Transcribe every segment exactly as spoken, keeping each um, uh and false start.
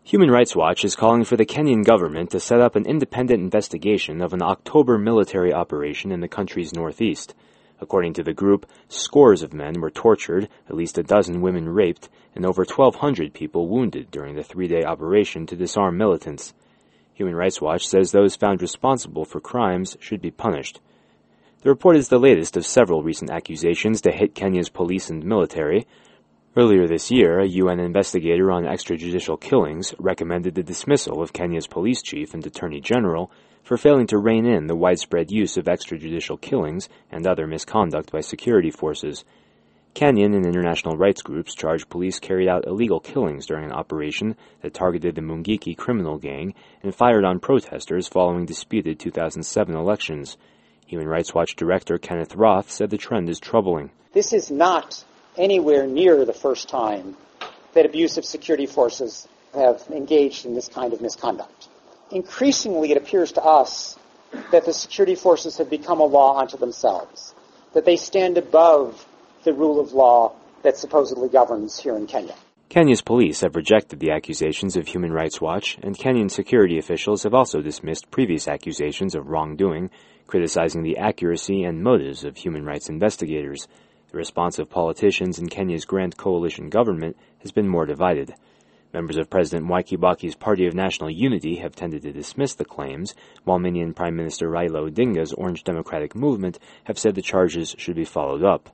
Human Rights Watch is calling for the Kenyan government to set up an independent investigation of an October military operation in the country's northeast. According to the group, scores of men were tortured, at least a dozen women raped, and over twelve hundred people wounded during the three-day operation to disarm militants. Human Rights Watch says those found responsible for crimes should be punished. The report is the latest of several recent accusations to hit Kenya's police and military. Earlier this year, a U N investigator on extrajudicial killings recommended the dismissal of Kenya's police chief and attorney general for failing to rein in the widespread use of extrajudicial killings and other misconduct by security forces. Kenyan and international rights groups charge police carried out illegal killings during an operation that targeted the Mungiki criminal gang and fired on protesters following disputed two thousand seven elections. Human Rights Watch Director Kenneth Roth said the trend is troubling. This is not anywhere near the first time that abusive security forces have engaged in this kind of misconduct. Increasingly, it appears to us that the security forces have become a law unto themselves, that they stand above the rule of law that supposedly governs here in Kenya. Kenya's police have rejected the accusations of Human Rights Watch, and Kenyan security officials have also dismissed previous accusations of wrongdoing, criticizing the accuracy and motives of human rights investigators. The response of politicians in Kenya's Grand Coalition government has been more divided. Members of President Mwai Kibaki's Party of National Unity have tended to dismiss the claims, while Minion Prime Minister Raila Odinga's Orange Democratic Movement have said the charges should be followed up.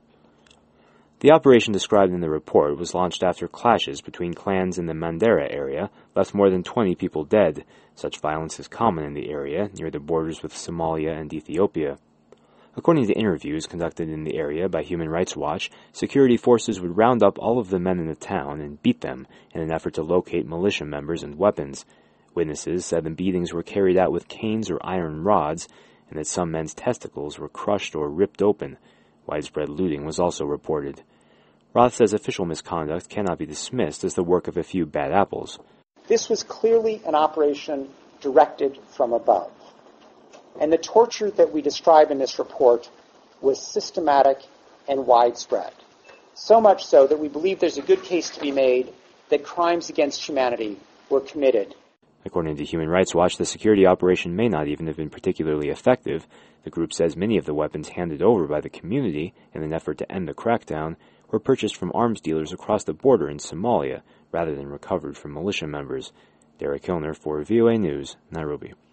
The operation described in the report was launched after clashes between clans in the Mandera area left more than twenty people dead. Such violence is common in the area, near the borders with Somalia and Ethiopia. According to interviews conducted in the area by Human Rights Watch, security forces would round up all of the men in the town and beat them in an effort to locate militia members and weapons. Witnesses said the beatings were carried out with canes or iron rods, and that some men's testicles were crushed or ripped open. Widespread looting was also reported. Roth says official misconduct cannot be dismissed as the work of a few bad apples. This was clearly an operation directed from above. And the torture that we describe in this report was systematic and widespread. So much so that we believe there's a good case to be made that crimes against humanity were committed. According to Human Rights Watch, the security operation may not even have been particularly effective. The group says many of the weapons handed over by the community in an effort to end the crackdown were purchased from arms dealers across the border in Somalia rather than recovered from militia members. Derek Hilner for V O A News, Nairobi.